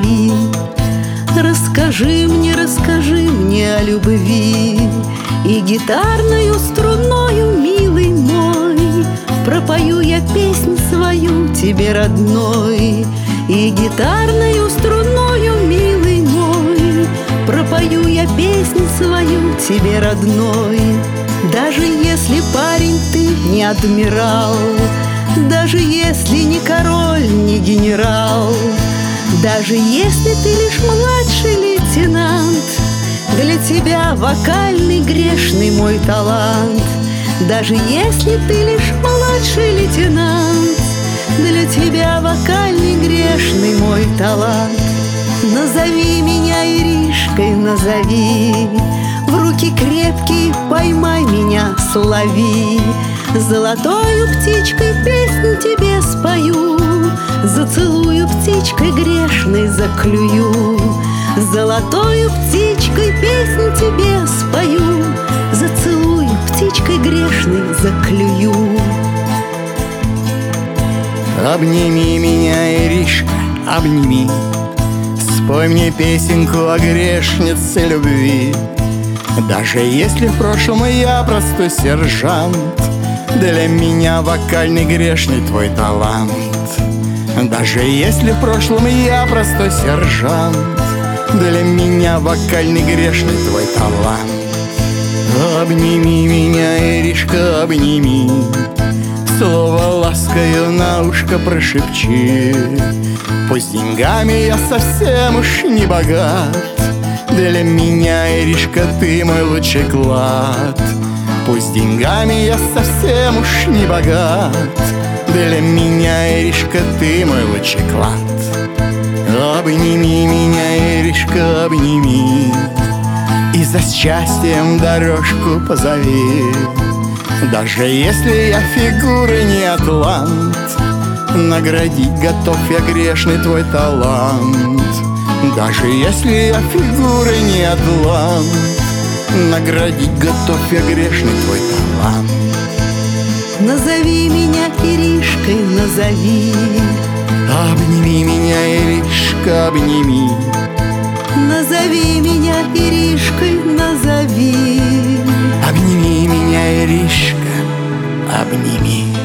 назови. Расскажи мне о любви, и гитарною струною, милый мой, пропою я песнь свою тебе, родной. И гитарною струною, милый мой, пропою я песнь свою тебе, родной. Даже если, парень, ты не адмирал, даже если не король, не генерал, даже если ты лишь младший лейтенант, для тебя вокальный грешный мой талант. Даже если ты лишь младший лейтенант, для тебя вокальный грешный мой талант. Назови меня Иришкой, назови, в руки крепкие поймай меня, слови. Золотою птичкой песню тебе спою, зацелую птичкой грешной, заклюю. Золотою птичкой песню тебе спою, зацелую птичкой грешной, заклюю. Обними меня, Иришка, обними, спой мне песенку о грешнице любви. Даже если в прошлом я простой сержант, для меня вокальный грешный твой талант. Даже если в прошлом я простой сержант, для меня вокальный грешный твой талант. Обними меня, Иришка, обними, слово ласкою на ушко прошепчи. Пусть деньгами я совсем уж не богат, для меня, Иришка, ты мой лучший клад. Пусть деньгами я совсем уж не богат, для меня, Иришка, ты мой лучший клад. Обними меня, Иришка, обними, и за счастьем дорожку позови. Даже если я фигуры не атлант, наградить готов я грешный твой талант. Даже если я фигуры не атлант, наградить готов я грешный твой талант. Назови меня Иришкой, назови, обними меня, Иришка, обними. Назови меня Иришкой, назови. Обними меня, Иришка, обними.